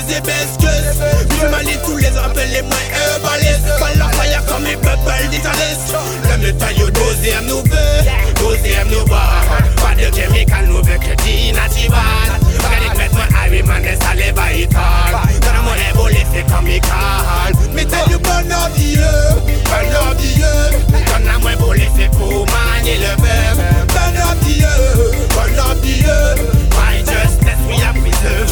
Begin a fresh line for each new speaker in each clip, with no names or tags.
et besqueuse. Fumalie tous les appels les moins balèzes. Pas la fire comme les peuples d'Italie. Le métal yo deuxième nous veut, deuxième nous bat. Pas de chemical nous veut que dit natural. Regardez mettre moi Harry man et ça les va ital. Dans mon ébo l'effet comical. Métal yo bon ordilleux, bon ordilleux. Dans la moins beau l'effet pour manier le verbe. Bon ordilleux, righteousness we are preserved.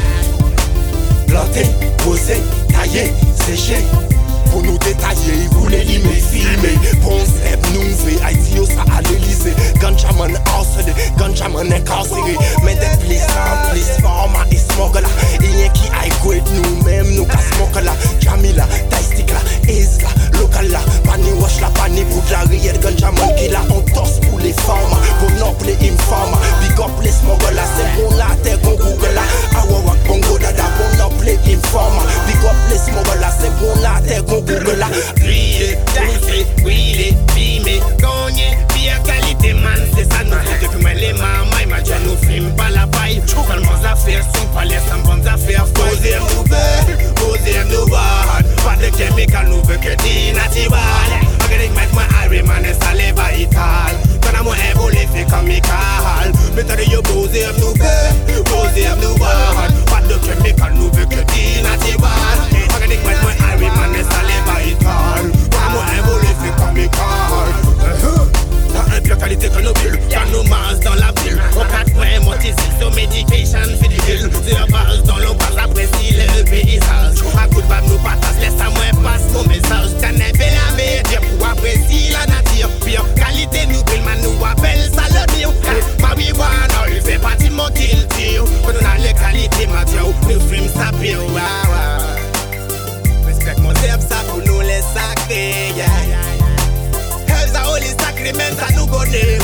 Planter, poser, tailler, sécher. Pour nous détailler, ils voulaient limer, filmer. Bon zeb, nous fait Haïti, ça à l'Elysée. Ganjaman harcelé, Ganjaman incarcéré. Mais des plus simples, plus format et smogla. Et y'en qui aille great nous-mêmes, nous casse là. Jamila, Taistik là, Isla, local là. Pani wash la, pani pour la riette. Ganjaman qui là, on tosse pour les femmes. Pour non plus infâme. Big up les smogla, c'est bon là, t'es qu'on Google là. Awawak, bongo dada, bon non plus infâme. Big up les smogla, c'est bon là, t'es qu'on Google là.
Crier, pousser, wheeler, filmer, gagner, pire qualité man, c'est ça nous fait. Depuis moi les mamans, ma Dieu nous filme pas la paille. Seulement affaires sont pas les sans bonnes affaires. Poser nous veut, poser nous bad. Pas de chemical nous veut que dit natural. Regardez mettre moi Harry man et ça les va ital. Quand à moi un beau l'effet comical. Méthode yo poser nous veut, poser nous bad. Pas de chemical nous veut que dit natural. Regardez mettre moi Harry man et ça les va ital. Quand à moi un beau l'effet comical. T'as un pire qualité que nos bulles, t'as nos masses dans la ville. Au 4 points, motisé sur medication, fait du hill. C'est la base dans l'eau, pas apprécier le paysage. À coup de bab, nous patas, laisse à moi passe mon message. T'en es fait la meilleure pour apprécier la nature. Pire qualité, nous brille, man, nous appelle ça le mien. Marijuana, il fait partie de mon culture. Quand on a les qualités, ma Dieu, nous fume ça pire. Respecte mon zeb, ça pour nous les sacrer, yeah. The holy sacrament à nous connaît,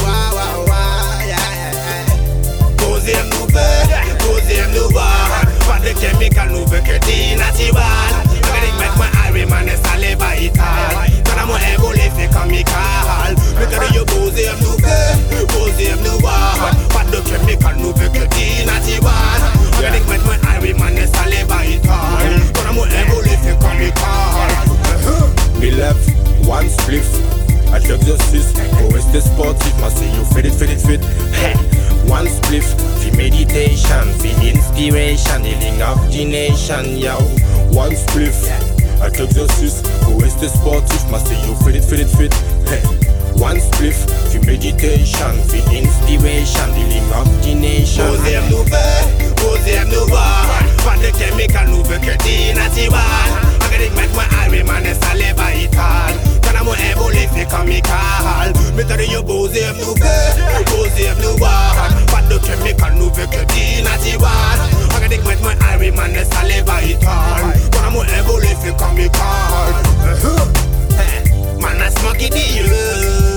Poser nous veut, poser nous voit. Pas de chemical nous veut que dit natural. Regardez mettre moi Harry man et ça les va ital. Quand à moi un beau l'effet comical. Mais quand yo poser nous veut, poser nous voit. Pas de chemical nous veut que dit natural. Regardez mettre moi Harry man et ça les va ital. Quand à moi un beau l'effet comical.
Me left one spliff. I drug justice, go rester sportif, I say you fit it. One spliff, fi meditation, fi inspiration, healing of the nation, yo. One spliff, I drug justice, go rester sportif, I say you fit it. One spliff, fi meditation, fi inspiration, healing of the nation.
Poser nous veut, poser nous voit. Pas de chemical nous veut que dit natural. Regardez mettre moi Harry man et ça les va ital. Quand à moi un beau l'effet comical. Méthode yo poser nous veut, poser nous voit. Pas de chemical nous veut que dit natural. Regardez mettre moi Harry man et ça les va ital. Quand à moi un beau l'effet comical. Man a smoky deal.